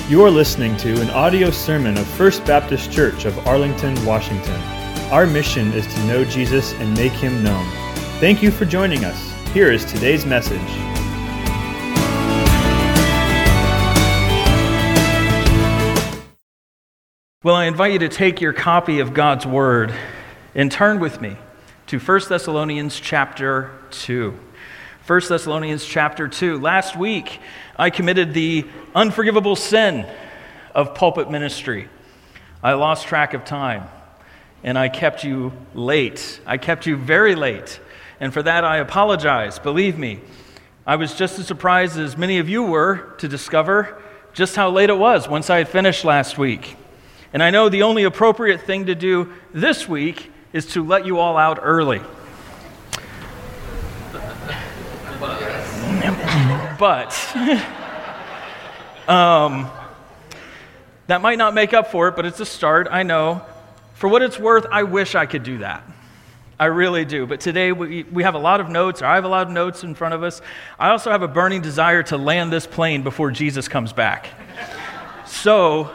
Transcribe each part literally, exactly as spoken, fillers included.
You are listening to an audio sermon of First Baptist Church of Arlington, Washington. Our mission is to know Jesus and make Him known. Thank you for joining us. Here is today's message. Well, I invite you to take your copy of God's Word and turn with me to First Thessalonians chapter two. First Thessalonians chapter two. Last week, I committed the unforgivable sin of pulpit ministry. I lost track of time, and I kept you late. I kept you very late, and for that I apologize. Believe me, I was just as surprised as many of you were to discover just how late it was once I had finished last week. And I know the only appropriate thing to do this week is to let you all out early. But um, that might not make up for it, but it's a start, I know. For what it's worth, I wish I could do that. I really do. But today we, we have a lot of notes, or I have a lot of notes in front of us. I also have a burning desire to land this plane before Jesus comes back. So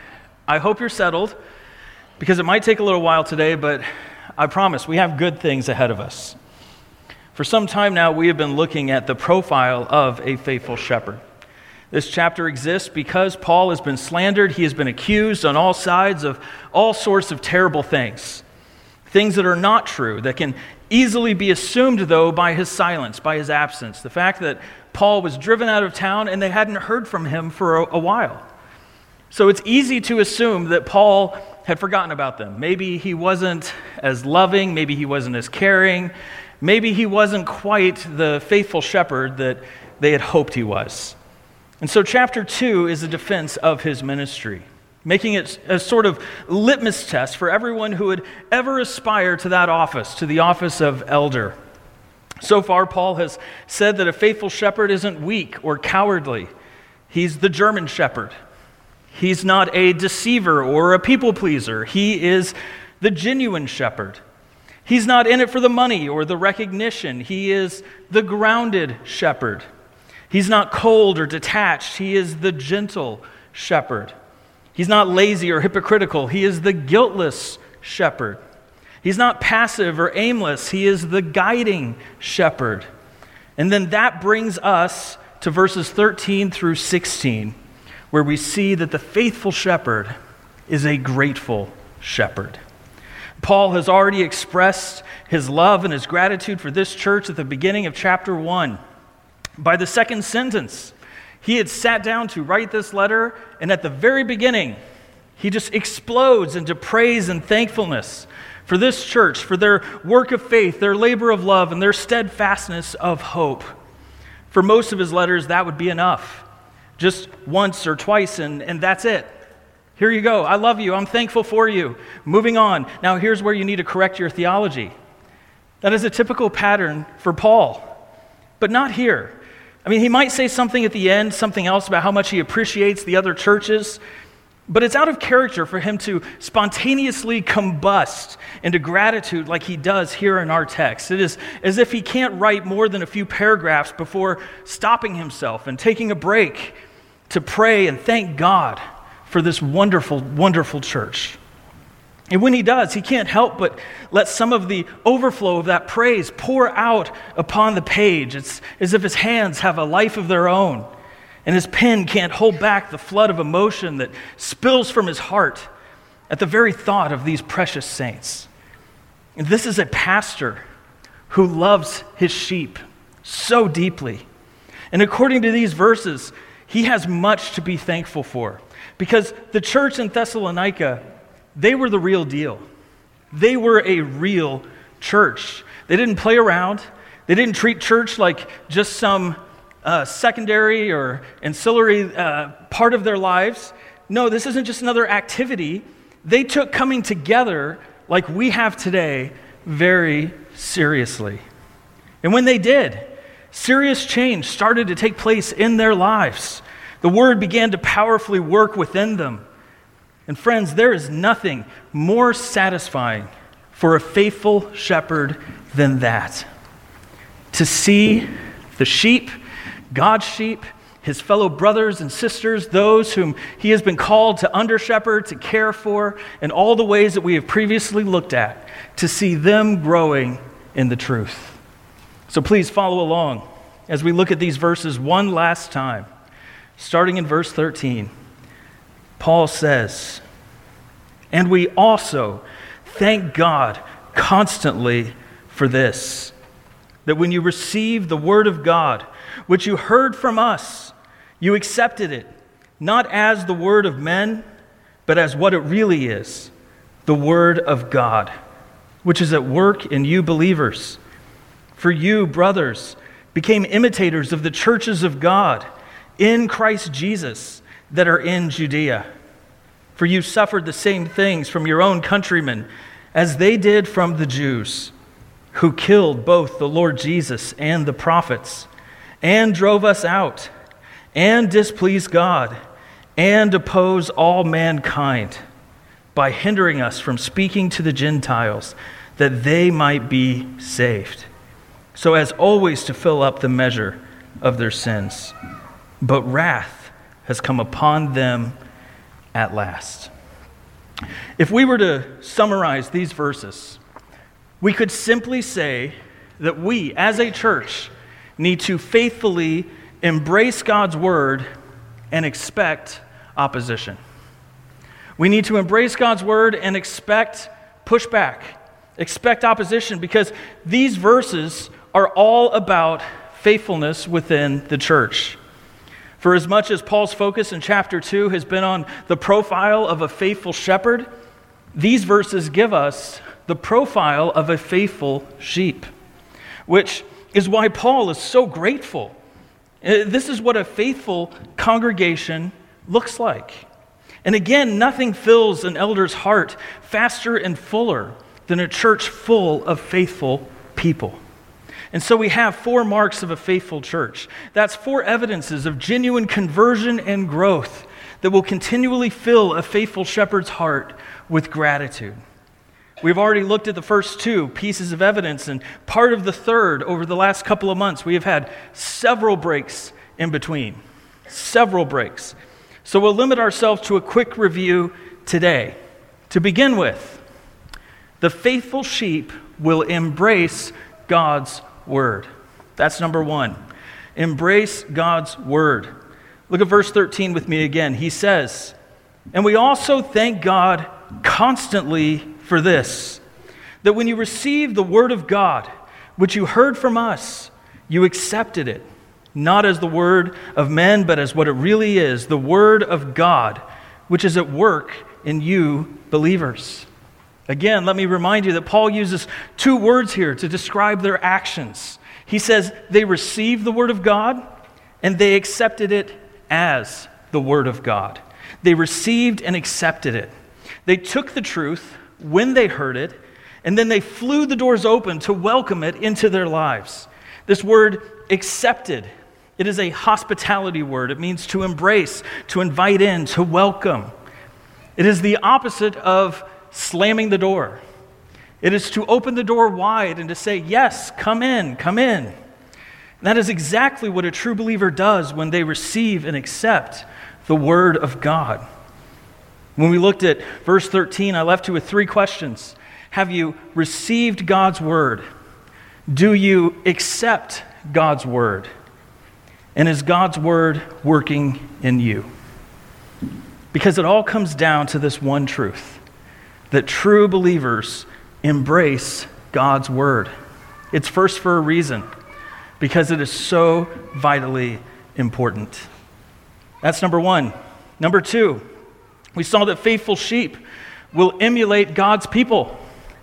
I hope you're settled, because it might take a little while today, but I promise we have good things ahead of us. For some time now, we have been looking at the profile of a faithful shepherd. This chapter exists because Paul has been slandered. He has been accused on all sides of all sorts of terrible things, things that are not true, that can easily be assumed, though, by his silence, by his absence. The fact that Paul was driven out of town and they hadn't heard from him for a, a while. So it's easy to assume that Paul had forgotten about them. Maybe he wasn't as loving, maybe he wasn't as caring, maybe he wasn't quite the faithful shepherd that they had hoped he was. And so chapter two is a defense of his ministry, making it a sort of litmus test for everyone who would ever aspire to that office, to the office of elder. So far, Paul has said that a faithful shepherd isn't weak or cowardly. He's the German shepherd. He's not a deceiver or a people pleaser. He is the genuine shepherd. He's not in it for the money or the recognition. He is the grounded shepherd. He's not cold or detached. He is the gentle shepherd. He's not lazy or hypocritical. He is the guiltless shepherd. He's not passive or aimless. He is the guiding shepherd. And then that brings us to verses thirteen through sixteen, where we see that the faithful shepherd is a grateful shepherd. Paul has already expressed his love and his gratitude for this church at the beginning of chapter one. By the second sentence, he had sat down to write this letter, and at the very beginning, he just explodes into praise and thankfulness for this church, for their work of faith, their labor of love, and their steadfastness of hope. For most of his letters, that would be enough. Just once or twice, and, and that's it. Here you go. I love you. I'm thankful for you. Moving on. Now, here's where you need to correct your theology. That is a typical pattern for Paul, but not here. I mean, he might say something at the end, something else about how much he appreciates the other churches, but it's out of character for him to spontaneously combust into gratitude like he does here in our text. It is as if he can't write more than a few paragraphs before stopping himself and taking a break to pray and thank God for this wonderful, wonderful church. And when he does, he can't help but let some of the overflow of that praise pour out upon the page. It's as if his hands have a life of their own, and his pen can't hold back the flood of emotion that spills from his heart at the very thought of these precious saints. And this is a pastor who loves his sheep so deeply. And according to these verses, he has much to be thankful for, because the church in Thessalonica, they were the real deal. They were a real church. They didn't play around. They didn't treat church like just some uh, secondary or ancillary uh, part of their lives. No, this isn't just another activity. They took coming together like we have today very seriously. And when they did, serious change started to take place in their lives. The word began to powerfully work within them. And friends, there is nothing more satisfying for a faithful shepherd than that. To see the sheep, God's sheep, his fellow brothers and sisters, those whom he has been called to under-shepherd, to care for, in all the ways that we have previously looked at, to see them growing in the truth. So please follow along as we look at these verses one last time. Starting in verse thirteen, Paul says, "And we also thank God constantly for this, that when you received the word of God, which you heard from us, you accepted it, not as the word of men, but as what it really is, the word of God, which is at work in you believers. For you, brothers, became imitators of the churches of God in Christ Jesus that are in Judea. For you suffered the same things from your own countrymen as they did from the Jews, who killed both the Lord Jesus and the prophets, and drove us out, and displeased God, and oppose all mankind by hindering us from speaking to the Gentiles, that they might be saved, so as always to fill up the measure of their sins. But wrath has come upon them at last." If we were to summarize these verses, we could simply say that we, as a church, need to faithfully embrace God's word and expect opposition. We need to embrace God's word and expect pushback, expect opposition, because these verses are all about faithfulness within the church. For as much as Paul's focus in chapter two has been on the profile of a faithful shepherd, these verses give us the profile of a faithful sheep, which is why Paul is so grateful. This is what a faithful congregation looks like. And again, nothing fills an elder's heart faster and fuller than a church full of faithful people. And so we have four marks of a faithful church. That's four evidences of genuine conversion and growth that will continually fill a faithful shepherd's heart with gratitude. We've already looked at the first two pieces of evidence, and part of the third over the last couple of months. We have had several breaks in between, several breaks. So we'll limit ourselves to a quick review today. To begin with, the faithful sheep will embrace God's word. That's number one. Embrace God's word. Look at verse thirteen with me again. He says, "And we also thank God constantly for this, that when you received the word of God, which you heard from us, you accepted it, not as the word of men, but as what it really is, the word of God, which is at work in you believers." Again, let me remind you that Paul uses two words here to describe their actions. He says they received the word of God and they accepted it as the word of God. They received and accepted it. They took the truth when they heard it, and then they flew the doors open to welcome it into their lives. This word accepted, it is a hospitality word. It means to embrace, to invite in, to welcome. It is the opposite of slamming the door. It is to open the door wide and to say, yes, come in, come in. And that is exactly what a true believer does when they receive and accept the word of God. When we looked at verse thirteen, I left you with three questions. Have you received God's word? Do you accept God's word? And is God's word working in you? Because it all comes down to this one truth, that true believers embrace God's word. It's first for a reason, because it is so vitally important. That's number one. Number two, we saw that faithful sheep will emulate God's people.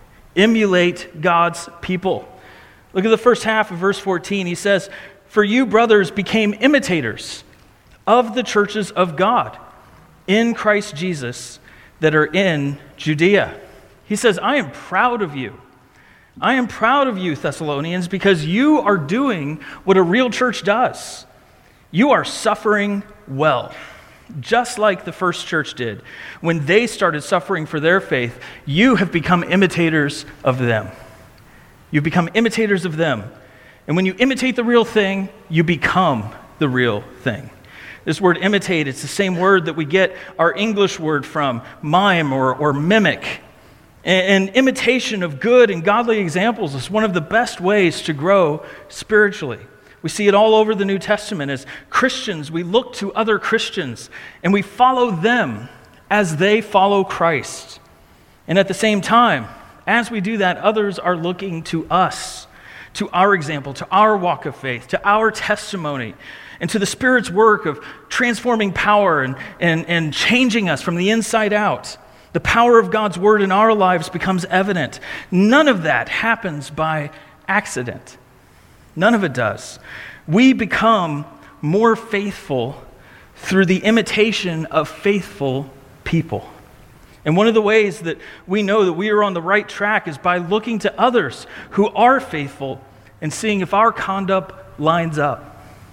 Emulate God's people. Look at the first half of verse fourteen. He says, "For you, brothers, became imitators of the churches of God in Christ Jesus that are in Judea." He says, I am proud of you. I am proud of you, Thessalonians, because you are doing what a real church does. You are suffering well, just like the first church did. When they started suffering for their faith, you have become imitators of them. You've become imitators of them. And when you imitate the real thing, you become the real thing. This word imitate, it's the same word that we get our English word from, mime or, or mimic. And, and imitation of good and godly examples is one of the best ways to grow spiritually. We see it all over the New Testament. As Christians, we look to other Christians and we follow them as they follow Christ. And at the same time, as we do that, others are looking to us, to our example, to our walk of faith, to our testimony, and to the Spirit's work of transforming power and, and, and changing us from the inside out. The power of God's word in our lives becomes evident. None of that happens by accident. None of it does. We become more faithful through the imitation of faithful people. And one of the ways that we know that we are on the right track is by looking to others who are faithful and seeing if our conduct lines up.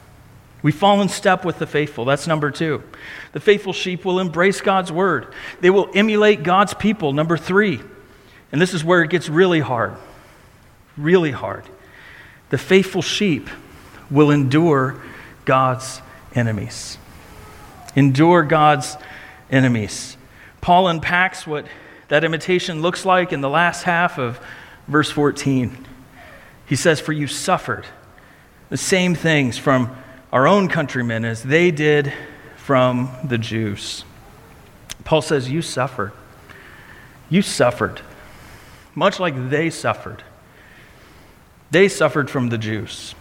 We fall in step with the faithful. That's number two. The faithful sheep will embrace God's word. They will emulate God's people. Number three. And this is where it gets really hard. Really hard. The faithful sheep will endure God's enemies. Endure God's enemies. Paul unpacks what that imitation looks like in the last half of verse fourteen. He says, "For you suffered the same things from our own countrymen as they did from the Jews." Paul says, you suffered. You suffered. Much like they suffered. They suffered from the Jews.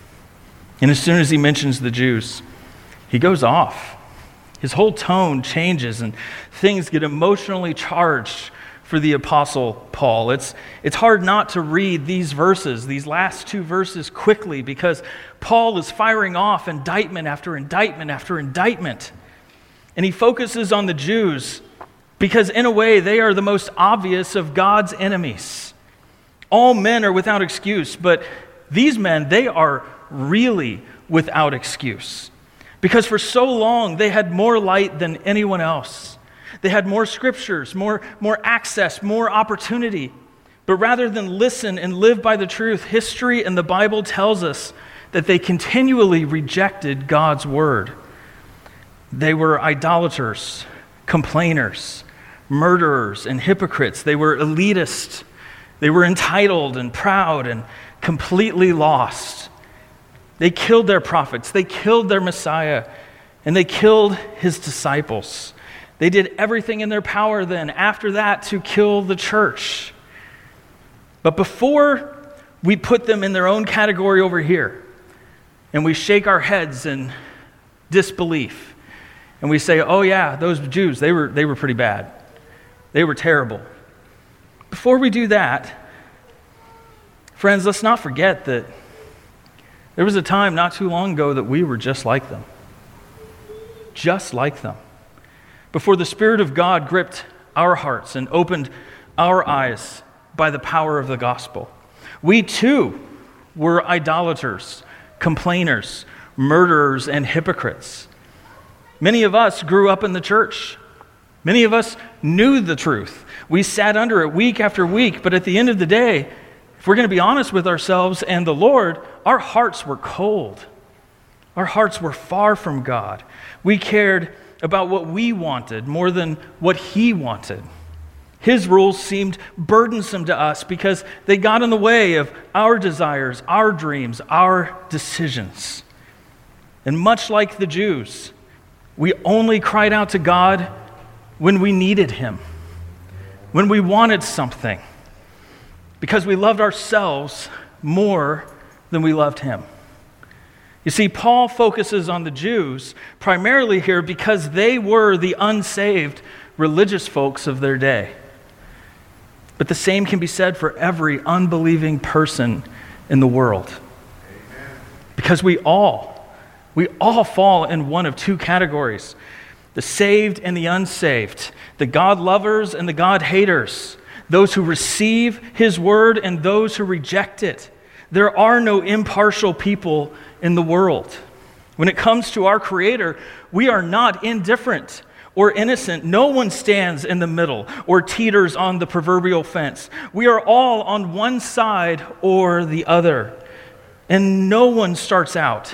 And as soon as he mentions the Jews, he goes off. His whole tone changes and things get emotionally charged for the Apostle Paul. It's, it's hard not to read these verses, these last two verses quickly, because Paul is firing off indictment after indictment after indictment. And he focuses on the Jews because in a way they are the most obvious of God's enemies. All men are without excuse, but these men, they are really without excuse. Because for so long they had more light than anyone else. They had more scriptures, more, more access, more opportunity. But rather than listen and live by the truth, history and the Bible tells us that they continually rejected God's word. They were idolaters, complainers, murderers, and hypocrites. They were elitist. They were entitled and proud and completely lost. They killed their prophets. They killed their Messiah. And they killed his disciples. They did everything in their power then, after that, to kill the church. But before we put them in their own category over here, and we shake our heads in disbelief, and we say, oh yeah, those Jews, they were, they were pretty bad. They were terrible. Before we do that, friends, let's not forget that there was a time not too long ago that we were just like them. Just like them. Before the Spirit of God gripped our hearts and opened our eyes by the power of the gospel. We too were idolaters, complainers, murderers, and hypocrites. Many of us grew up in the church. Many of us knew the truth. We sat under it week after week, but at the end of the day, if we're going to be honest with ourselves and the Lord, our hearts were cold. Our hearts were far from God. We cared about what we wanted more than what He wanted. His rules seemed burdensome to us because they got in the way of our desires, our dreams, our decisions. And much like the Jews, we only cried out to God when we needed Him, when we wanted something, because we loved ourselves more than we loved Him. You see, Paul focuses on the Jews primarily here because they were the unsaved religious folks of their day. But the same can be said for every unbelieving person in the world. Amen. Because we all, we all fall in one of two categories: the saved and the unsaved, the God lovers and the God haters, those who receive His word and those who reject it. There are no impartial people in the world. When it comes to our Creator, we are not indifferent or innocent. No one stands in the middle or teeters on the proverbial fence. We are all on one side or the other. And no one starts out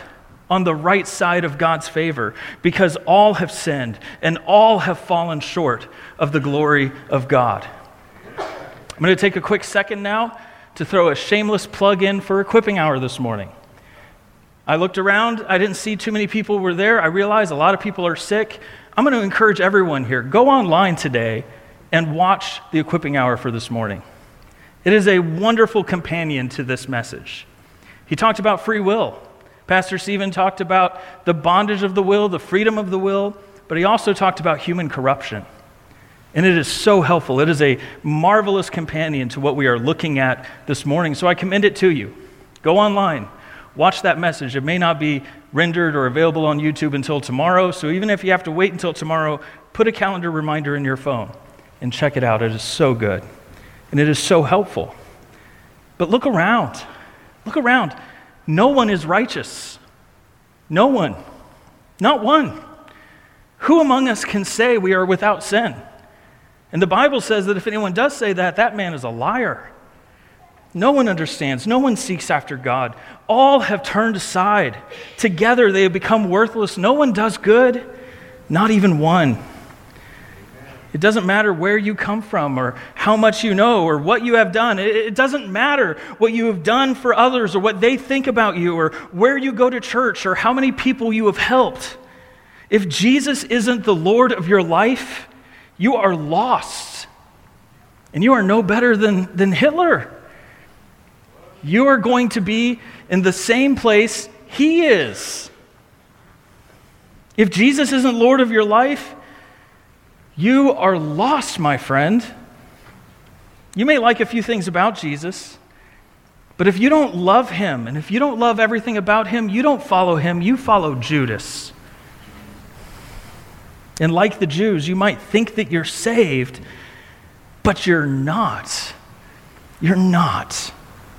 on the right side of God's favor, because all have sinned and all have fallen short of the glory of God. I'm going to take a quick second now to throw a shameless plug in for Equipping Hour this morning. I looked around, I didn't see too many people were there. I realized a lot of people are sick. I'm going to encourage everyone here, go online today and watch the Equipping Hour for this morning. It is a wonderful companion to this message. He talked about free will. Pastor Stephen talked about the bondage of the will, the freedom of the will, but he also talked about human corruption. And it is so helpful. It is a marvelous companion to what we are looking at this morning. So I commend it to you. Go online, watch that message. It may not be rendered or available on YouTube until tomorrow, so even if you have to wait until tomorrow, put a calendar reminder in your phone and check it out. It is so good, and it is so helpful. But look around. Look around. No one is righteous. No one. Not one. Who among us can say we are without sin? And the Bible says that if anyone does say that, that man is a liar. No one understands. No one seeks after God. All have turned aside. Together they have become worthless. No one does good, not even one. It doesn't matter where you come from or how much you know or what you have done. It doesn't matter what you have done for others or what they think about you or where you go to church or how many people you have helped. If Jesus isn't the Lord of your life, you are lost. And you are no better than, than Hitler. You are going to be in the same place he is. If Jesus isn't Lord of your life, you are lost, my friend. You may like a few things about Jesus, but if you don't love him, and if you don't love everything about him, you don't follow him, you follow Judas. And like the Jews, you might think that you're saved, but you're not. You're not.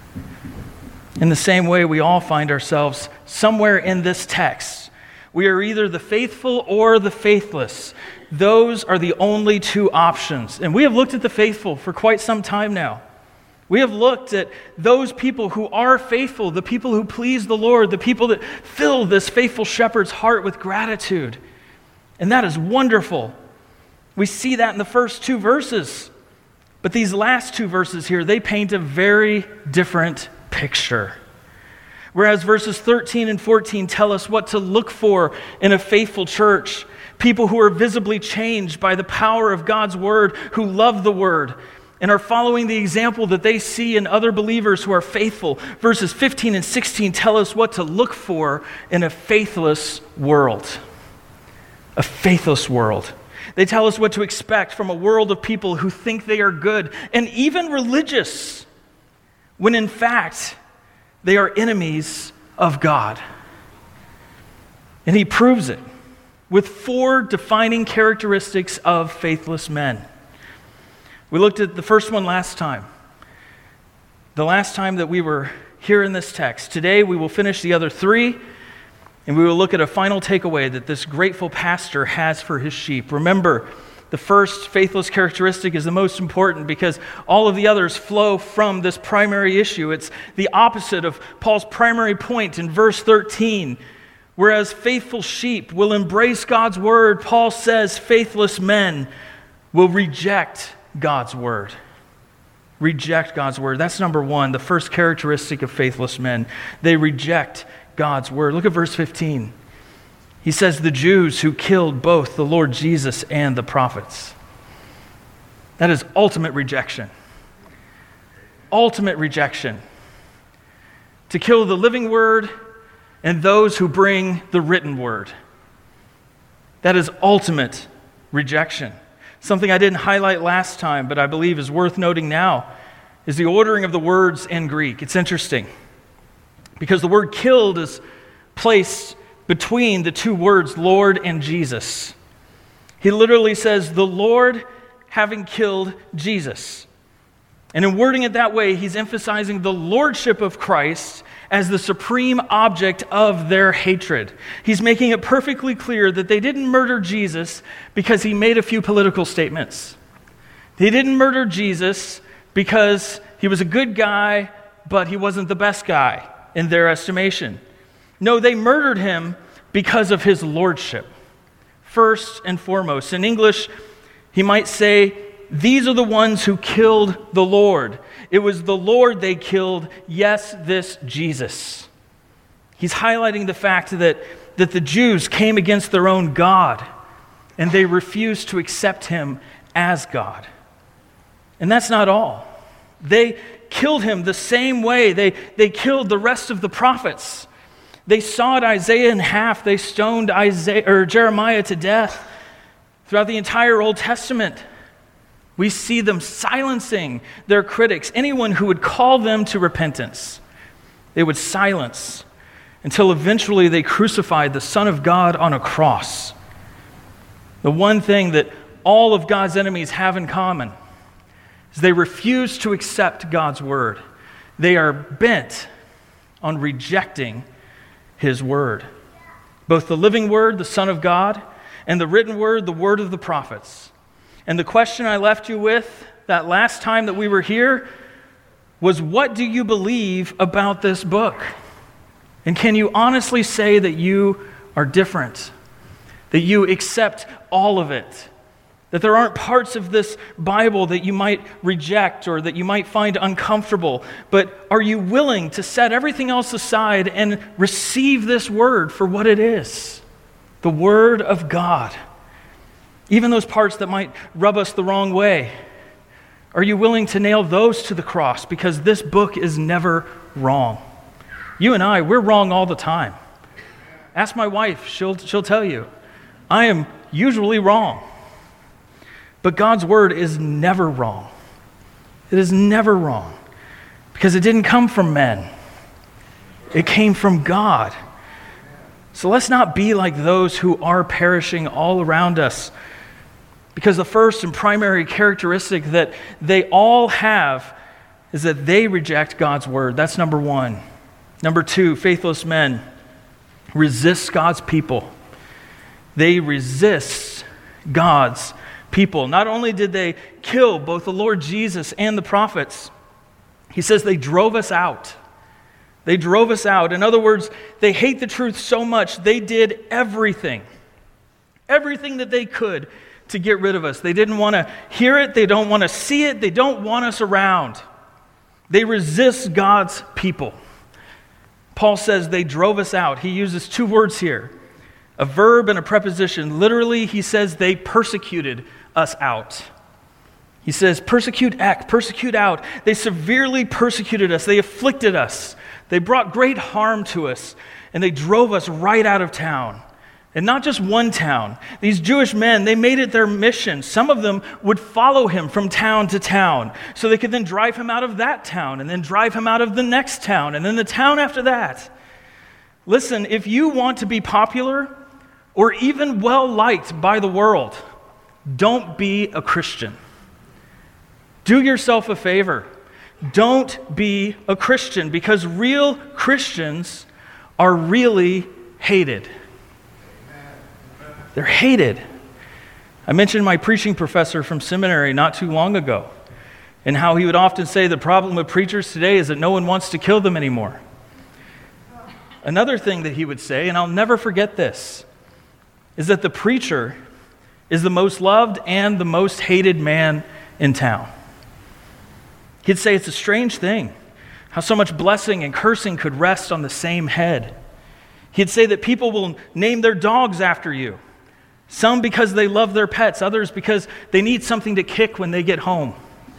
In the same way, we all find ourselves somewhere in this text. We are either the faithful or the faithless. Those are the only two options. And we have looked at the faithful for quite some time now. We have looked at those people who are faithful, the people who please the Lord, the people that fill this faithful shepherd's heart with gratitude. And that is wonderful. We see that in the first two verses. But these last two verses here, they paint a very different picture. Whereas verses thirteen and fourteen tell us what to look for in a faithful church, people who are visibly changed by the power of God's word, who love the word, and are following the example that they see in other believers who are faithful. Verses fifteen and sixteen tell us what to look for in a faithless world. A faithless world. They tell us what to expect from a world of people who think they are good and even religious, when in fact, they are enemies of God. And he proves it with four defining characteristics of faithless men. We looked at the first one last time. The last time that we were here in this text. Today we will finish the other three, and we will look at a final takeaway that this grateful pastor has for his sheep. Remember, the first faithless characteristic is the most important because all of the others flow from this primary issue. It's the opposite of Paul's primary point in verse thirteen. Whereas faithful sheep will embrace God's word, Paul says faithless men will reject God's word. Reject God's word. That's number one, the first characteristic of faithless men. They reject God's word. Look at verse fifteen. He says the Jews who killed both the Lord Jesus and the prophets. That is ultimate rejection. Ultimate rejection. To kill the living word and those who bring the written word. That is ultimate rejection. Something I didn't highlight last time, but I believe is worth noting now, is the ordering of the words in Greek. It's interesting because the word killed is placed between the two words Lord and Jesus. He literally says, the Lord having killed Jesus. And in wording it that way, he's emphasizing the lordship of Christ as the supreme object of their hatred. He's making it perfectly clear that they didn't murder Jesus because he made a few political statements. They didn't murder Jesus because he was a good guy, but he wasn't the best guy in their estimation. No, they murdered him because of his lordship. First and foremost. In English, he might say, these are the ones who killed the Lord. It was the Lord they killed, yes, this Jesus. He's highlighting the fact that, that the Jews came against their own God, and they refused to accept him as God. And that's not all. They killed him the same way they, they killed the rest of the prophets. They sawed Isaiah in half. They stoned Isaiah or Jeremiah to death. Throughout the entire Old Testament, we see them silencing their critics, anyone who would call them to repentance. They would silence until eventually they crucified the Son of God on a cross. The one thing that all of God's enemies have in common is they refuse to accept God's word. They are bent on rejecting his word. Both the living word, the Son of God, and the written word, the word of the prophets. And the question I left you with that last time that we were here was, what do you believe about this book? And can you honestly say that you are different? That you accept all of it? That there aren't parts of this Bible that you might reject or that you might find uncomfortable, but are you willing to set everything else aside and receive this word for what it is? The Word of God. Even those parts that might rub us the wrong way. Are you willing to nail those to the cross? Because this book is never wrong. You and I, we're wrong all the time. Ask my wife, she'll, she'll tell you. I am usually wrong. But God's word is never wrong. It is never wrong. Because it didn't come from men. It came from God. So let's not be like those who are perishing all around us. Because the first and primary characteristic that they all have is that they reject God's word. That's number one. Number two, faithless men resist God's people. They resist God's people. Not only did they kill both the Lord Jesus and the prophets, he says they drove us out. They drove us out. In other words, they hate the truth so much, they did everything, everything that they could to get rid of us. They didn't want to hear it. They don't want to see it. They don't want us around. They resist God's people. Paul says they drove us out. He uses two words here, a verb and a preposition. Literally, he says they persecuted us out. He says, persecute ek, persecute out. They severely persecuted us. They afflicted us. They brought great harm to us, and they drove us right out of town. And not just one town. These Jewish men, they made it their mission. Some of them would follow him from town to town, so they could then drive him out of that town, and then drive him out of the next town, and then the town after that. Listen, if you want to be popular, or even well-liked by the world, don't be a Christian. Do yourself a favor. Don't be a Christian, because real Christians are really hated. They're hated. I mentioned my preaching professor from seminary not too long ago, and how he would often say the problem with preachers today is that no one wants to kill them anymore. Another thing that he would say, and I'll never forget this, is that the preacher is the most loved and the most hated man in town. He'd say it's a strange thing how so much blessing and cursing could rest on the same head. He'd say that people will name their dogs after you. Some because they love their pets, others because they need something to kick when they get home.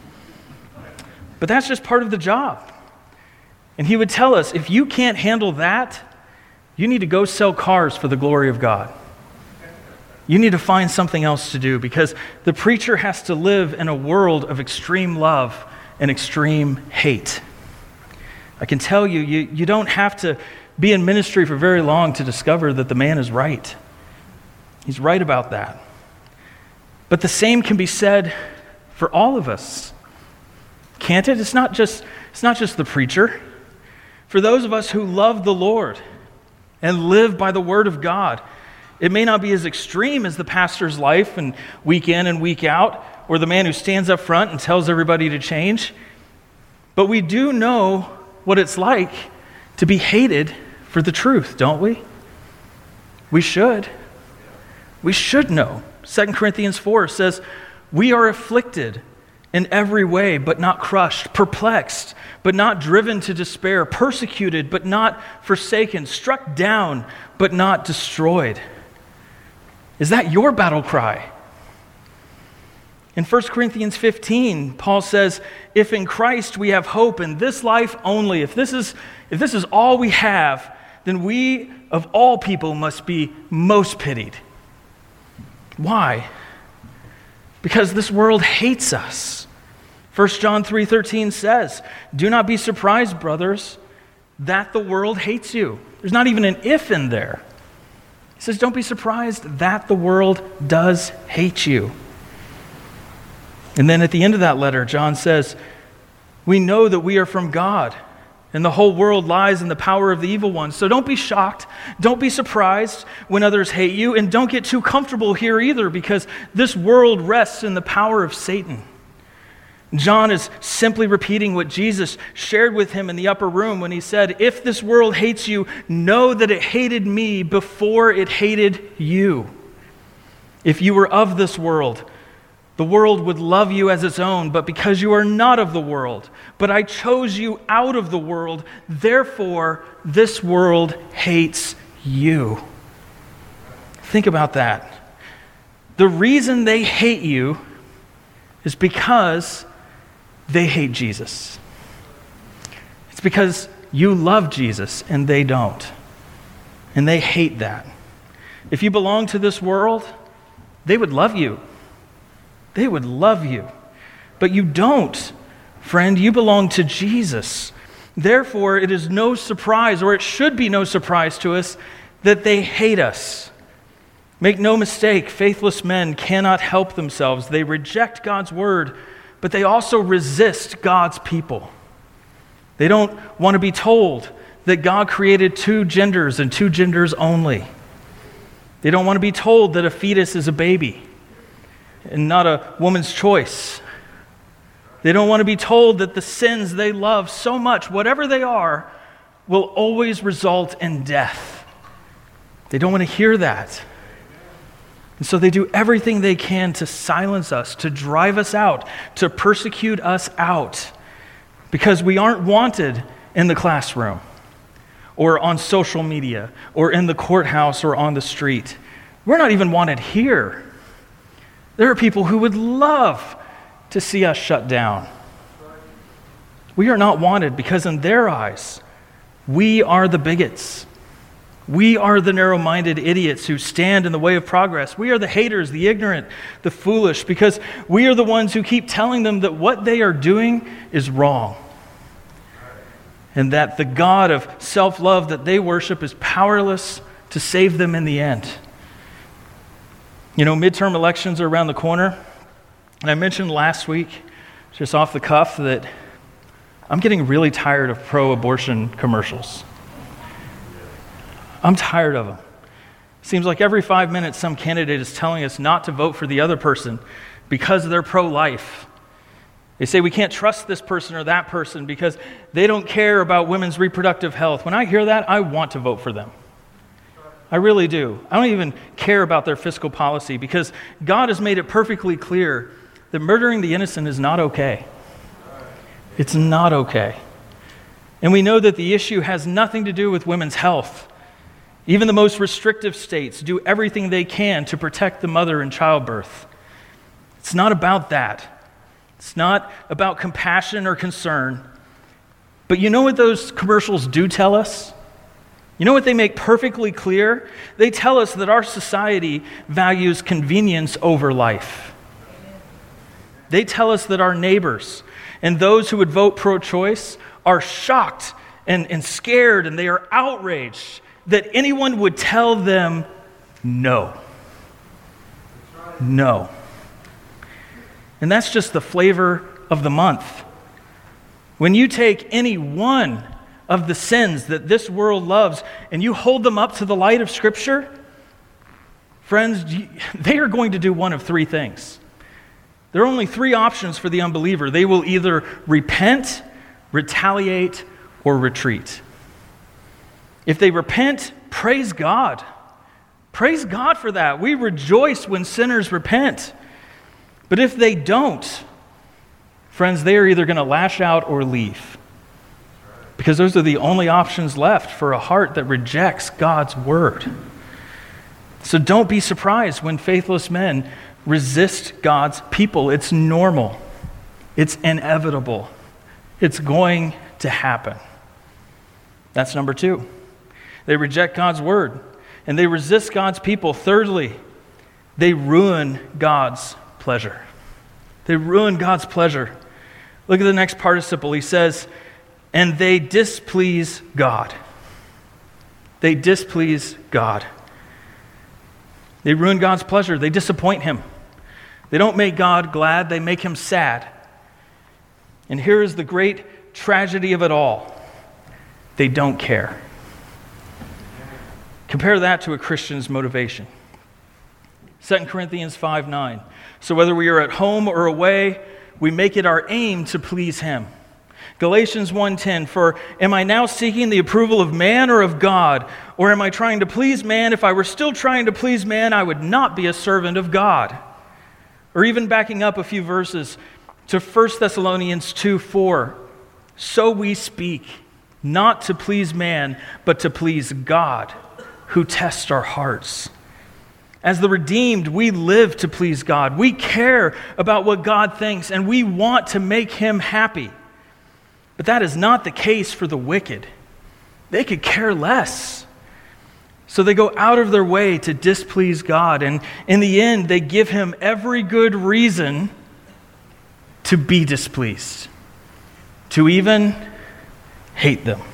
But that's just part of the job. And he would tell us, if you can't handle that, you need to go sell cars for the glory of God. You need to find something else to do, because the preacher has to live in a world of extreme love and extreme hate. I can tell you, you, you don't have to be in ministry for very long to discover that the man is right. He's right about that. But the same can be said for all of us. Can't it? It's not just, it's not just the preacher. For those of us who love the Lord and live by the word of God, it may not be as extreme as the pastor's life and week in and week out, or the man who stands up front and tells everybody to change. But we do know what it's like to be hated for the truth, don't we? We should. We should know. Second Corinthians four says, we are afflicted in every way, but not crushed, perplexed, but not driven to despair, persecuted, but not forsaken, struck down, but not destroyed. Is that your battle cry? In First Corinthians fifteen, Paul says, if in Christ we have hope in this life only, if this is, if this is all we have, then we of all people must be most pitied. Why? Because this world hates us. First John three thirteen says, do not be surprised, brothers, that the world hates you. There's not even an if in there. He says, don't be surprised that the world does hate you. And then at the end of that letter, John says, we know that we are from God, and the whole world lies in the power of the evil one. So don't be shocked, don't be surprised when others hate you, and don't get too comfortable here either, because this world rests in the power of Satan. John is simply repeating what Jesus shared with him in the upper room when he said, if this world hates you, know that it hated me before it hated you. If you were of this world, the world would love you as its own, but because you are not of the world, but I chose you out of the world, therefore this world hates you. Think about that. The reason they hate you is because they hate Jesus. It's because you love Jesus and they don't. And they hate that. If you belong to this world, they would love you. They would love you. But you don't, friend. You belong to Jesus. Therefore, it is no surprise, or it should be no surprise to us, that they hate us. Make no mistake, faithless men cannot help themselves. They reject God's word, but they also resist God's people. They don't want to be told that God created two genders and two genders only. They don't want to be told that a fetus is a baby and not a woman's choice. They don't want to be told that the sins they love so much, whatever they are, will always result in death. They don't want to hear that. And so they do everything they can to silence us, to drive us out, to persecute us out, because we aren't wanted in the classroom or on social media or in the courthouse or on the street. We're not even wanted here. There are people who would love to see us shut down. We are not wanted because in their eyes, we are the bigots. We are the narrow-minded idiots who stand in the way of progress. We are the haters, the ignorant, the foolish, because we are the ones who keep telling them that what they are doing is wrong. And that the God of self-love that they worship is powerless to save them in the end. You know, midterm elections are around the corner. And I mentioned last week, just off the cuff, that I'm getting really tired of pro-abortion commercials. I'm tired of them. Seems like every five minutes some candidate is telling us not to vote for the other person because they're pro-life. They say we can't trust this person or that person because they don't care about women's reproductive health. When I hear that, I want to vote for them. I really do. I don't even care about their fiscal policy because God has made it perfectly clear that murdering the innocent is not okay. It's not okay. And we know that the issue has nothing to do with women's health. Even the most restrictive states do everything they can to protect the mother in childbirth. It's not about that. It's not about compassion or concern. But you know what those commercials do tell us? You know what they make perfectly clear? They tell us that our society values convenience over life. They tell us that our neighbors and those who would vote pro-choice are shocked and, and scared, and they are outraged that anyone would tell them no. No. And that's just the flavor of the month. When you take any one of the sins that this world loves and you hold them up to the light of Scripture, friends, they are going to do one of three things. There are only three options for the unbeliever. They will either repent, retaliate, or retreat. If they repent, praise God. Praise God for that. We rejoice when sinners repent. But if they don't, friends, they are either going to lash out or leave. Because those are the only options left for a heart that rejects God's word. So don't be surprised when faithless men resist God's people. It's normal. It's inevitable. It's going to happen. That's number two. They reject God's word, and they resist God's people. Thirdly, they ruin God's pleasure. They ruin God's pleasure. Look at the next participle. He says, and they displease God. They displease God. They ruin God's pleasure. They disappoint him. They don't make God glad. They make him sad. And here is the great tragedy of it all. They don't care. Compare that to a Christian's motivation. Second Corinthians five nine. So whether we are at home or away, we make it our aim to please him. Galatians one ten. For am I now seeking the approval of man or of God? Or am I trying to please man? If I were still trying to please man, I would not be a servant of God. Or even backing up a few verses to First Thessalonians two four. So we speak, not to please man, but to please God, who tests our hearts. As the redeemed, we live to please God. We care about what God thinks, and we want to make him happy. But that is not the case for the wicked. They could care less. So they go out of their way to displease God, and in the end, they give him every good reason to be displeased, to even hate them.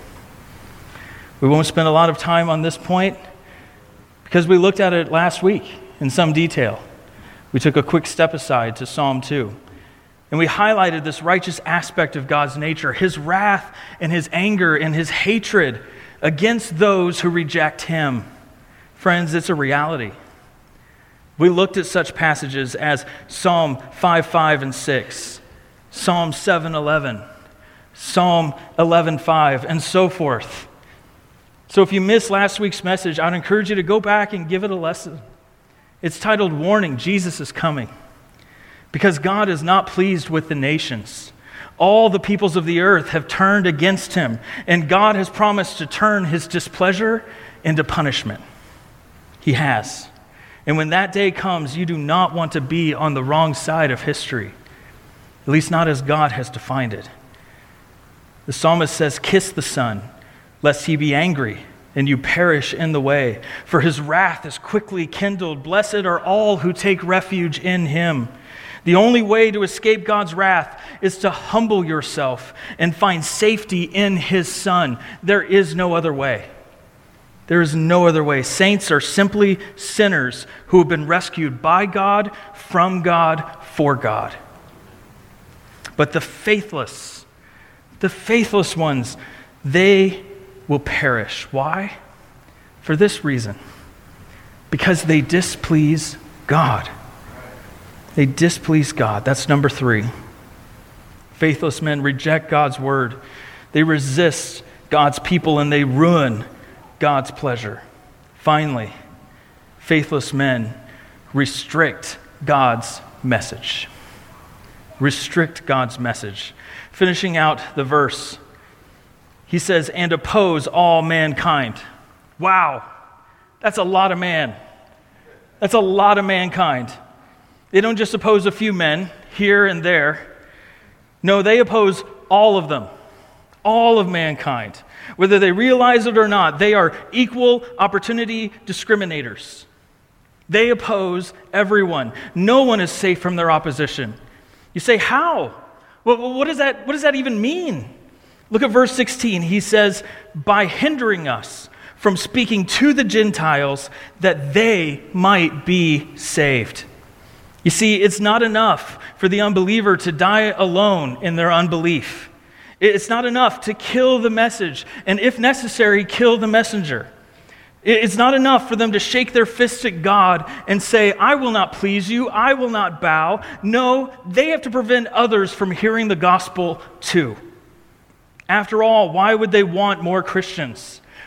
We won't spend a lot of time on this point because we looked at it last week in some detail. We took a quick step aside to Psalm two. And we highlighted this righteous aspect of God's nature, his wrath and his anger and his hatred against those who reject him. Friends, it's a reality. We looked at such passages as Psalm five five and six, Psalm seven eleven, Psalm eleven five, and so forth. So if you missed last week's message, I'd encourage you to go back and give it a lesson. It's titled, Warning, Jesus is Coming. Because God is not pleased with the nations. All the peoples of the earth have turned against him, and God has promised to turn his displeasure into punishment. He has. And when that day comes, you do not want to be on the wrong side of history, at least not as God has defined it. The psalmist says, kiss the Son, lest he be angry and you perish in the way. For his wrath is quickly kindled. Blessed are all who take refuge in him. The only way to escape God's wrath is to humble yourself and find safety in his Son. There is no other way. There is no other way. Saints are simply sinners who have been rescued by God, from God, for God. But the faithless, the faithless ones, they will perish. Why? For this reason. Because they displease God. They displease God. That's number three. Faithless men reject God's word. They resist God's people and they ruin God's pleasure. Finally, faithless men restrict God's message. Restrict God's message. Finishing out the verse, he says, and oppose all mankind. Wow, that's a lot of man. That's a lot of mankind. They don't just oppose a few men here and there. No, they oppose all of them, all of mankind. Whether they realize it or not, they are equal opportunity discriminators. They oppose everyone. No one is safe from their opposition. You say, how? Well, what does that, what does that even mean? Look at verse sixteen. He says, by hindering us from speaking to the Gentiles that they might be saved. You see, it's not enough for the unbeliever to die alone in their unbelief. It's not enough to kill the message, and if necessary, kill the messenger. It's not enough for them to shake their fist at God and say, I will not please you, I will not bow. No, they have to prevent others from hearing the gospel too. After all, why would they want more Christians?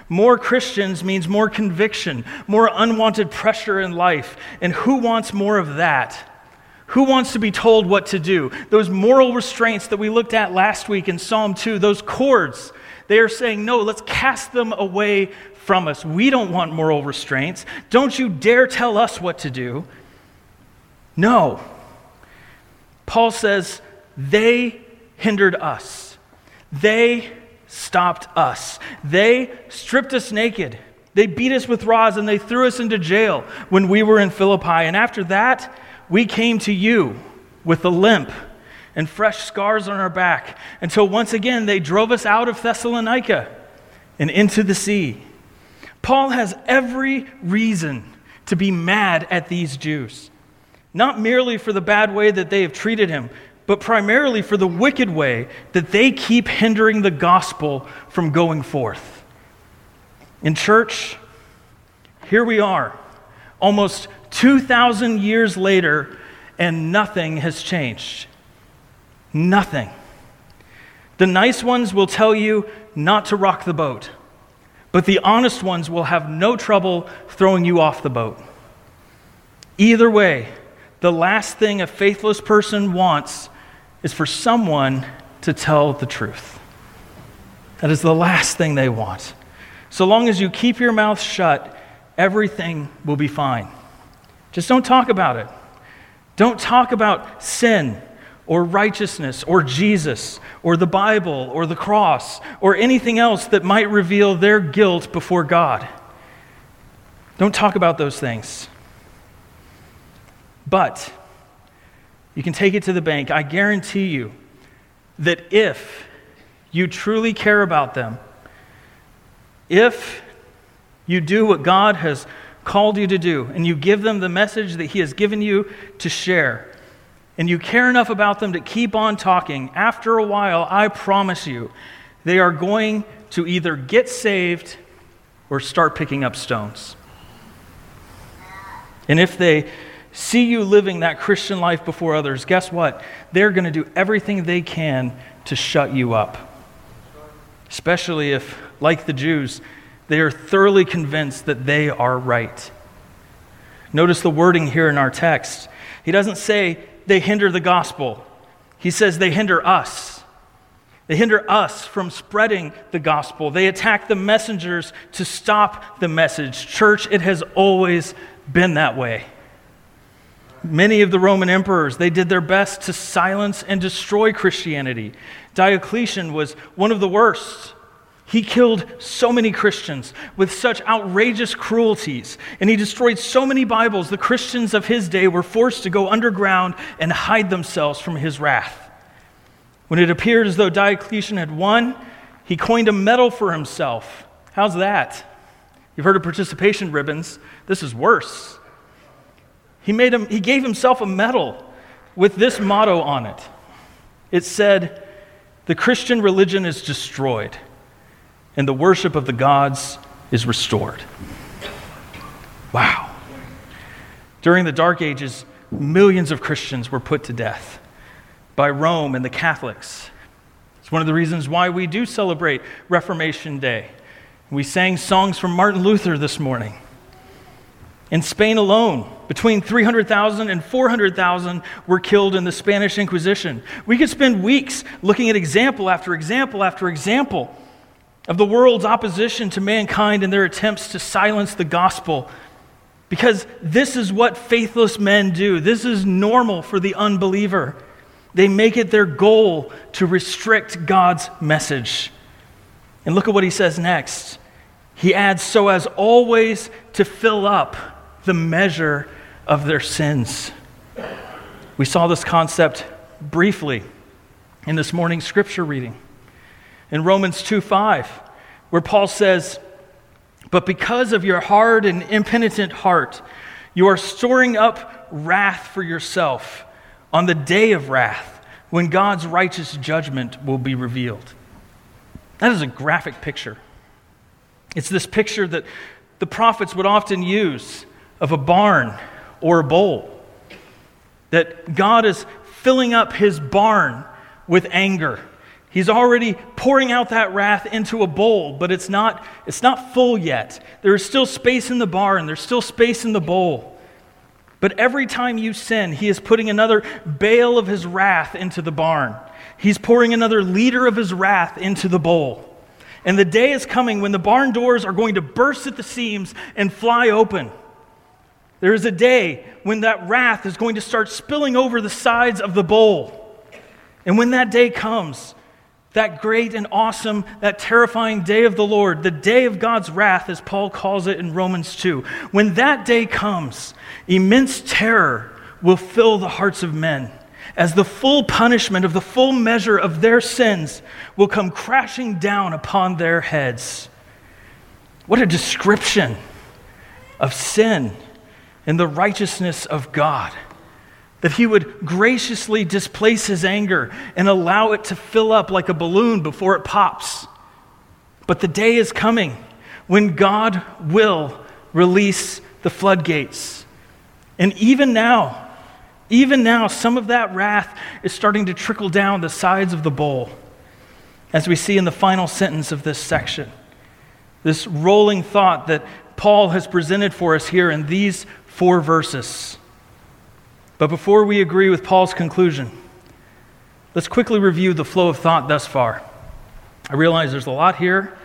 More Christians means more conviction, more unwanted pressure in life. And who wants more of that? Who wants to be told what to do? Those moral restraints that we looked at last week in Psalm two, those cords, they are saying, no, let's cast them away from us. We don't want moral restraints. Don't you dare tell us what to do. No. Paul says, they hindered us. They stopped us. They stripped us naked. They beat us with rods and they threw us into jail when we were in Philippi. And after that, we came to you with a limp and fresh scars on our back until once again they drove us out of Thessalonica and into the sea. Paul has every reason to be mad at these Jews, not merely for the bad way that they have treated him, but primarily for the wicked way that they keep hindering the gospel from going forth. In church, here we are, almost two thousand years later, and nothing has changed. Nothing. The nice ones will tell you not to rock the boat, but the honest ones will have no trouble throwing you off the boat. Either way, the last thing a faithless person wants is for someone to tell the truth. That is the last thing they want. So long as you keep your mouth shut, everything will be fine. Just don't talk about it. Don't talk about sin or righteousness or Jesus or the Bible or the cross or anything else that might reveal their guilt before God. Don't talk about those things. But you can take it to the bank. I guarantee you that if you truly care about them, if you do what God has called you to do, and you give them the message that He has given you to share, and you care enough about them to keep on talking, after a while, I promise you, they are going to either get saved or start picking up stones. And if they see you living that Christian life before others, guess what? They're going to do everything they can to shut you up. Especially if, like the Jews, they are thoroughly convinced that they are right. Notice the wording here in our text. He doesn't say they hinder the gospel. He says they hinder us. They hinder us from spreading the gospel. They attack the messengers to stop the message. Church, it has always been that way. Many of the Roman emperors, they did their best to silence and destroy Christianity. Diocletian was one of the worst. He killed so many Christians with such outrageous cruelties, and he destroyed so many Bibles, the Christians of his day were forced to go underground and hide themselves from his wrath. When it appeared as though Diocletian had won, he coined a medal for himself. How's that? You've heard of participation ribbons. This is worse. He made him, he gave himself a medal with this motto on it. It said, "The Christian religion is destroyed, and the worship of the gods is restored." Wow. During the Dark Ages, millions of Christians were put to death by Rome and the Catholics. It's one of the reasons why we do celebrate Reformation Day. We sang songs from Martin Luther this morning. In Spain alone, between three hundred thousand and four hundred thousand were killed in the Spanish Inquisition. We could spend weeks looking at example after example after example of the world's opposition to mankind and their attempts to silence the gospel, because this is what faithless men do. This is normal for the unbeliever. They make it their goal to restrict God's message. And look at what he says next. He adds, "so as always to fill up the measure of their sins." We saw this concept briefly in this morning's scripture reading. In Romans two five, where Paul says, "But because of your hard and impenitent heart, you are storing up wrath for yourself on the day of wrath, when God's righteous judgment will be revealed." That is a graphic picture. It's this picture that the prophets would often use of a barn or a bowl. That God is filling up his barn with anger. He's already pouring out that wrath into a bowl, but it's not, it's not full yet. There is still space in the barn. There's still space in the bowl. But every time you sin, he is putting another bale of his wrath into the barn. He's pouring another liter of his wrath into the bowl. And the day is coming when the barn doors are going to burst at the seams and fly open. There is a day when that wrath is going to start spilling over the sides of the bowl. And when that day comes, that great and awesome, that terrifying day of the Lord, the day of God's wrath, as Paul calls it in Romans two, when that day comes, immense terror will fill the hearts of men, as the full punishment of the full measure of their sins will come crashing down upon their heads. What a description of sin and the righteousness of God, that he would graciously displace his anger and allow it to fill up like a balloon before it pops. But the day is coming when God will release the floodgates. And even now, even now, some of that wrath is starting to trickle down the sides of the bowl, as we see in the final sentence of this section. This rolling thought that Paul has presented for us here in these four verses. But before we agree with Paul's conclusion, let's quickly review the flow of thought thus far. I realize there's a lot here.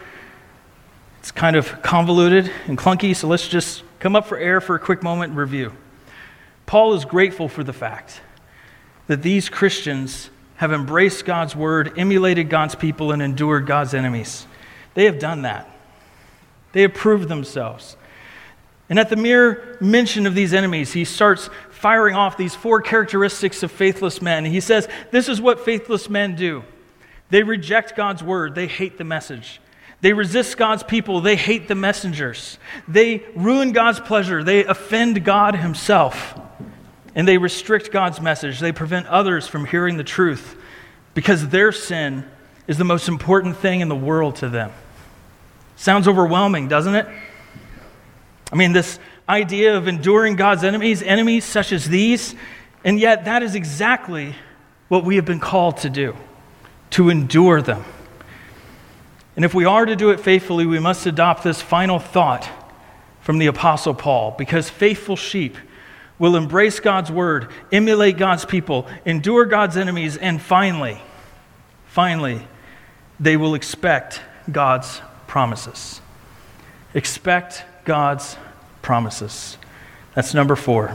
It's kind of convoluted and clunky, so let's just come up for air for a quick moment and review. Paul is grateful for the fact that these Christians have embraced God's word, emulated God's people, and endured God's enemies. They have done that. They have proved themselves. And at the mere mention of these enemies, he starts firing off these four characteristics of faithless men. He says, this is what faithless men do. They reject God's word. They hate the message. They resist God's people. They hate the messengers. They ruin God's pleasure. They offend God himself. And they restrict God's message. They prevent others from hearing the truth because their sin is the most important thing in the world to them. Sounds overwhelming, doesn't it? I mean, this idea of enduring God's enemies, enemies such as these, and yet that is exactly what we have been called to do, to endure them. And if we are to do it faithfully, we must adopt this final thought from the Apostle Paul, because faithful sheep will embrace God's word, emulate God's people, endure God's enemies, and finally, finally, they will expect God's promises. Expect God's promises. That's number four.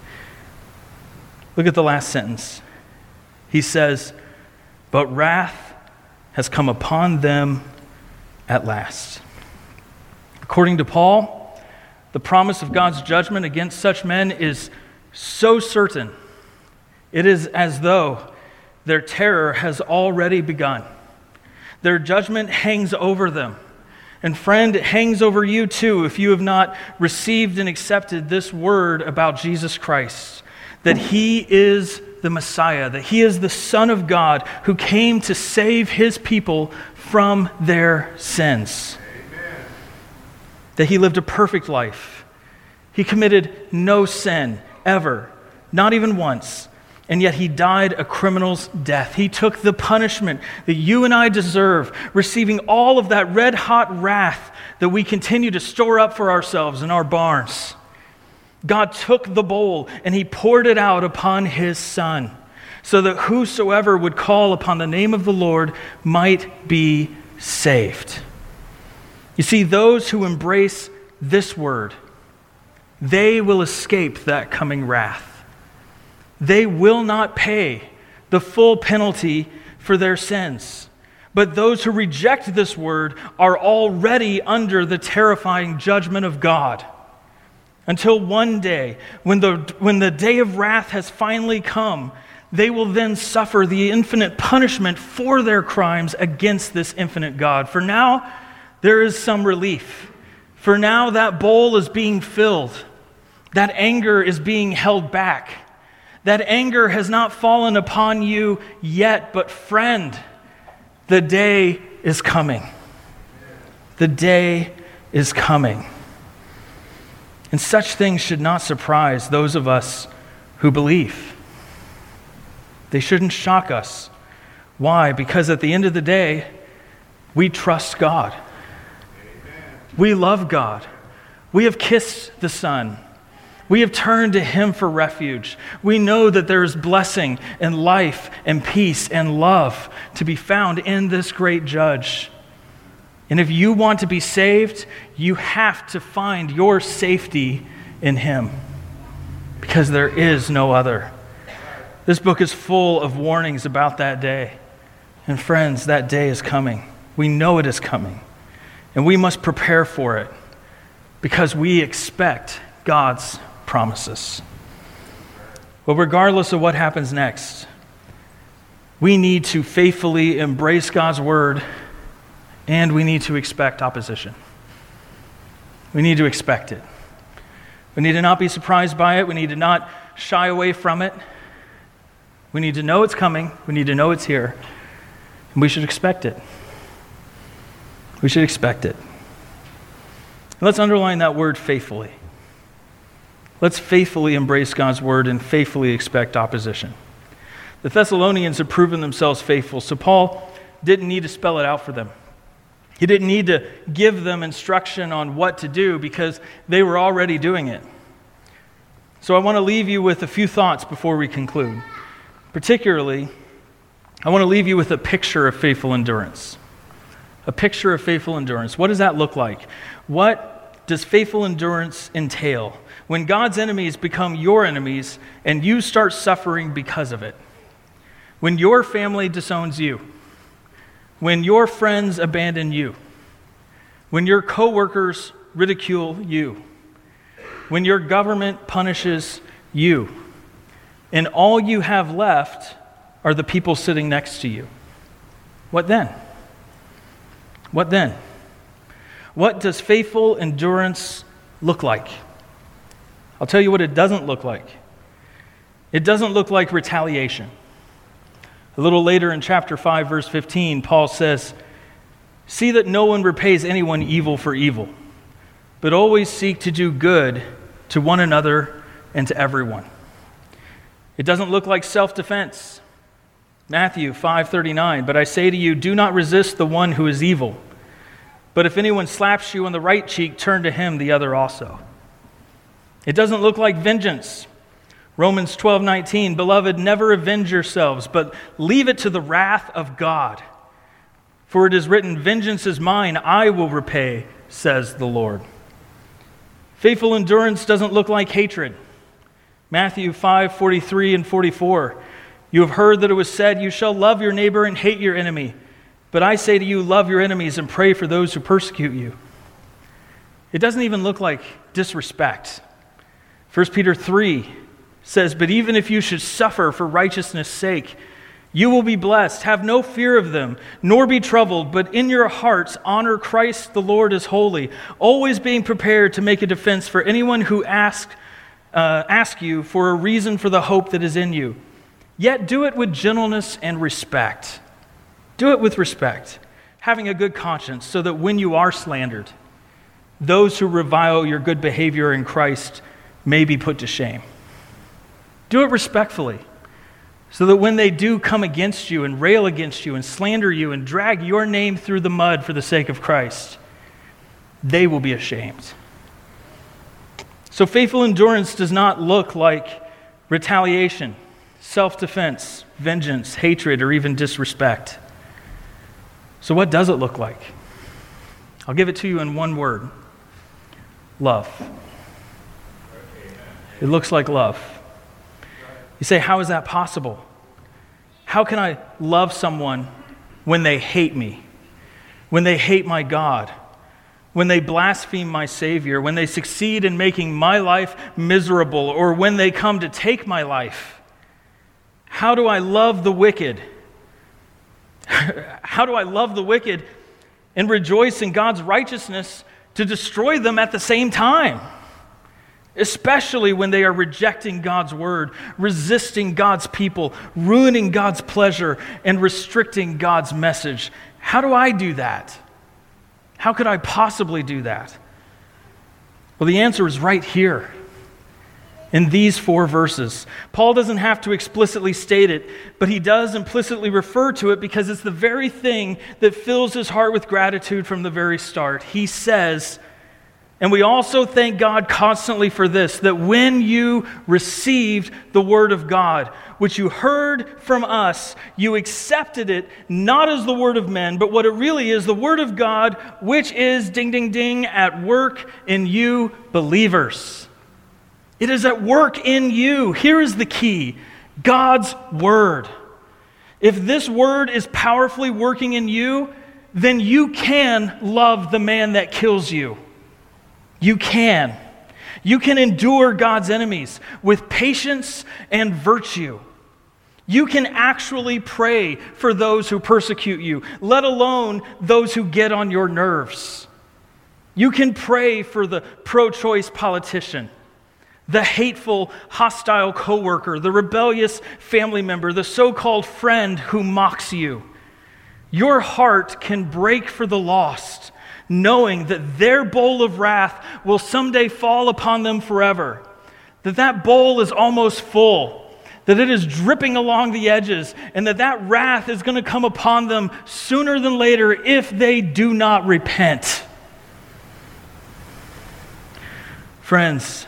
Look at the last sentence. He says, but wrath has come upon them at last. According to Paul, the promise of God's judgment against such men is so certain, it is as though their terror has already begun. Their judgment hangs over them. And friend, it hangs over you too if you have not received and accepted this word about Jesus Christ, that he is the Messiah, that he is the Son of God who came to save his people from their sins. Amen. That he lived a perfect life. He committed no sin ever, not even once. And yet he died a criminal's death. He took the punishment that you and I deserve, receiving all of that red-hot wrath that we continue to store up for ourselves in our barns. God took the bowl and he poured it out upon his Son, so that whosoever would call upon the name of the Lord might be saved. You see, those who embrace this word, they will escape that coming wrath. They will not pay the full penalty for their sins. But those who reject this word are already under the terrifying judgment of God. Until one day, when the, when the day of wrath has finally come, they will then suffer the infinite punishment for their crimes against this infinite God. For now, there is some relief. For now, that bowl is being filled. That anger is being held back. That anger has not fallen upon you yet, but friend, the day is coming. The day is coming. And such things should not surprise those of us who believe. They shouldn't shock us Why? Because at the end of the day, we trust God. We love God. We have kissed the Son. We have turned to Him for refuge. We know that there is blessing and life and peace and love to be found in this great Judge. And if you want to be saved, you have to find your safety in Him, because there is no other. This book is full of warnings about that day. And friends, that day is coming. We know it is coming. And we must prepare for it because we expect God's promises. But regardless of what happens next, we need to faithfully embrace God's word, and we need to expect opposition. We need to expect it. We need to not be surprised by it. We need to not shy away from it. We need to know it's coming. We need to know it's here. And we should expect it. We should expect it. Let's underline that word, faithfully. Let's faithfully embrace God's word and faithfully expect opposition. The Thessalonians had proven themselves faithful, so Paul didn't need to spell it out for them. He didn't need to give them instruction on what to do because they were already doing it. So I want to leave you with a few thoughts before we conclude. Particularly, I want to leave you with a picture of faithful endurance. A picture of faithful endurance. What does that look like? What does faithful endurance entail? When God's enemies become your enemies and you start suffering because of it. When your family disowns you. When your friends abandon you. When your coworkers ridicule you. When your government punishes you. And all you have left are the people sitting next to you. What then? What then? What does faithful endurance look like? I'll tell you what it doesn't look like. It doesn't look like retaliation. A little later in chapter five, verse fifteen, Paul says, "See that no one repays anyone evil for evil, but always seek to do good to one another and to everyone." It doesn't look like self-defense. Matthew five thirty-nine, "But I say to you, do not resist the one who is evil. But if anyone slaps you on the right cheek, turn to him the other also." It doesn't look like vengeance. Romans twelve nineteen, "Beloved, never avenge yourselves, but leave it to the wrath of God. For it is written, 'Vengeance is mine, I will repay,' says the Lord." Faithful endurance doesn't look like hatred. Matthew five forty-three and forty-four, "You have heard that it was said, 'You shall love your neighbor and hate your enemy.' But I say to you, love your enemies and pray for those who persecute you." It doesn't even look like disrespect. First Peter three says, "But even if you should suffer for righteousness' sake, you will be blessed. Have no fear of them, nor be troubled, but in your hearts honor Christ the Lord as holy, always being prepared to make a defense for anyone who asks uh, ask you for a reason for the hope that is in you. Yet do it with gentleness and respect." Do it with respect, having a good conscience, so that when you are slandered, those who revile your good behavior in Christ may be put to shame. Do it respectfully, so that when they do come against you and rail against you and slander you and drag your name through the mud for the sake of Christ, they will be ashamed. So faithful endurance does not look like retaliation, self-defense, vengeance, hatred, or even disrespect. So what does it look like? I'll give it to you in one word. Love. It looks like love. You say, how is that possible? How can I love someone when they hate me? When they hate my God? When they blaspheme my Savior? When they succeed in making my life miserable? Or when they come to take my life? How do I love the wicked? How do I love the wicked and rejoice in God's righteousness to destroy them at the same time? Especially when they are rejecting God's word, resisting God's people, ruining God's pleasure, and restricting God's message. How do I do that? How could I possibly do that? Well, the answer is right here. in these four verses. Paul doesn't have to explicitly state it, but he does implicitly refer to it because it's the very thing that fills his heart with gratitude from the very start. He says, and we also thank God constantly for this, that when you received the word of God, which you heard from us, you accepted it not as the word of men, but what it really is, the word of God, which is, ding, ding, ding, at work in you believers. It is at work in you. Here is the key: God's word. If this word is powerfully working in you, then you can love the man that kills you. You can. You can endure God's enemies with patience and virtue. You can actually pray for those who persecute you, let alone those who get on your nerves. You can pray for the pro-choice politician, the hateful, hostile coworker, the rebellious family member, the so-called friend who mocks you. Your heart can break for the lost, knowing that their bowl of wrath will someday fall upon them forever, that that bowl is almost full, that it is dripping along the edges, and that that wrath is going to come upon them sooner than later if they do not repent. Friends,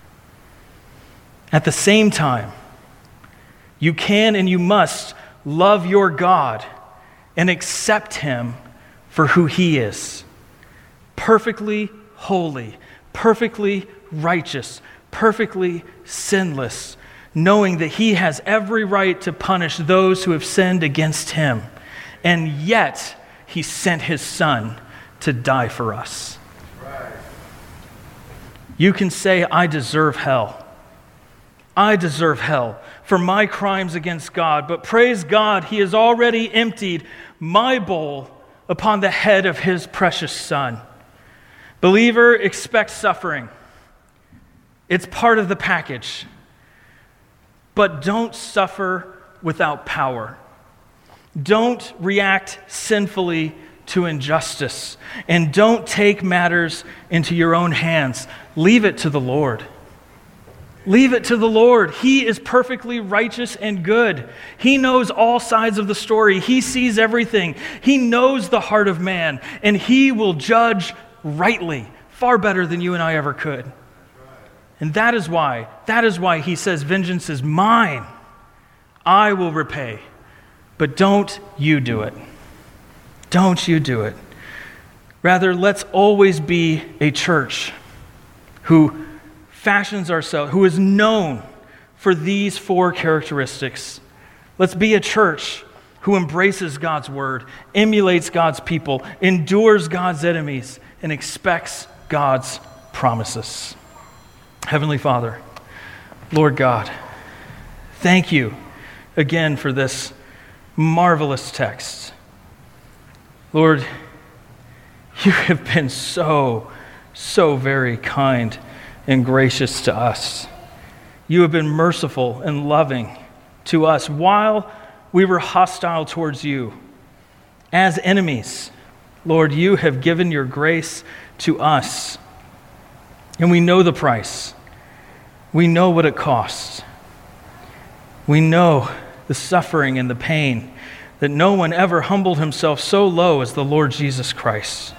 at the same time, you can and you must love your God and accept Him for who He is. Perfectly holy, perfectly righteous, perfectly sinless, knowing that He has every right to punish those who have sinned against Him. And yet, He sent His Son to die for us. Right. You can say, I deserve hell. I deserve hell for my crimes against God, but praise God, He has already emptied my bowl upon the head of His precious Son. Believer, expect suffering. It's part of the package. But don't suffer without power. Don't react sinfully to injustice. And don't take matters into your own hands. Leave it to the Lord. Leave it to the Lord. He is perfectly righteous and good. He knows all sides of the story. He sees everything. He knows the heart of man, and He will judge rightly, far better than you and I ever could. And that is why, that is why He says, vengeance is mine. I will repay. But don't you do it. Don't you do it. Rather, let's always be a church who fashions ourselves, who is known for these four characteristics. Let's be a church who embraces God's word, emulates God's people, endures God's enemies, and expects God's promises. Heavenly Father, Lord God, thank You again for this marvelous text. Lord, You have been so, so very kind and gracious to us. You have been merciful and loving to us while we were hostile towards You. As enemies, Lord, You have given Your grace to us. And we know the price. We know what it costs. We know the suffering and the pain, that no one ever humbled himself so low as the Lord Jesus Christ,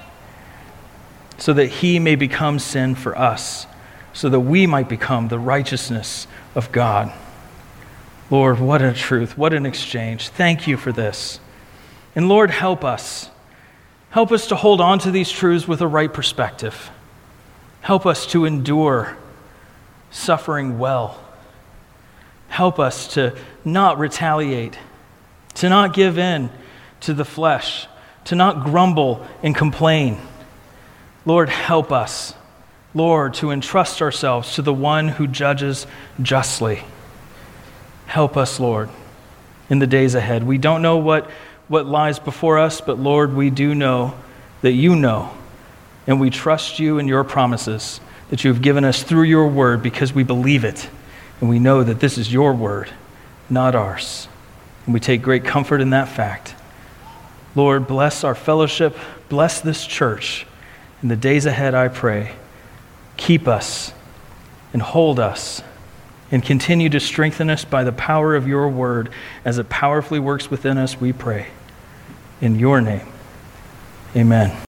so that He may become sin for us, so that we might become the righteousness of God. Lord, what a truth, what an exchange. Thank You for this. And Lord, help us. Help us to hold on to these truths with a right perspective. Help us to endure suffering well. Help us to not retaliate, to not give in to the flesh, to not grumble and complain. Lord, help us. Lord, to entrust ourselves to the one who judges justly. Help us, Lord, in the days ahead. We don't know what, what lies before us, but Lord, we do know that You know, and we trust You and Your promises that You have given us through Your word because we believe it, and we know that this is Your word, not ours. And we take great comfort in that fact. Lord, bless our fellowship, bless this church. In the days ahead, I pray, keep us and hold us and continue to strengthen us by the power of your word as it powerfully works within us, we pray. In your name, amen.